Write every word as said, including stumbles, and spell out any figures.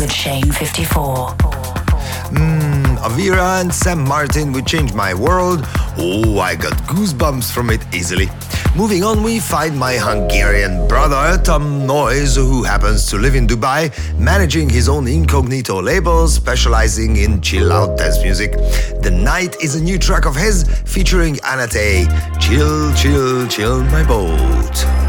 with Shane fifty-four. Mmm, Avira and Sam Martin with Change My World. Oh, I got goosebumps from it easily. Moving on, we find my Hungarian brother, Tom Noyes, who happens to live in Dubai, managing his own incognito label, specializing in chill-out dance music. The Night is a new track of his, featuring Anate. Chill, chill, chill my boat.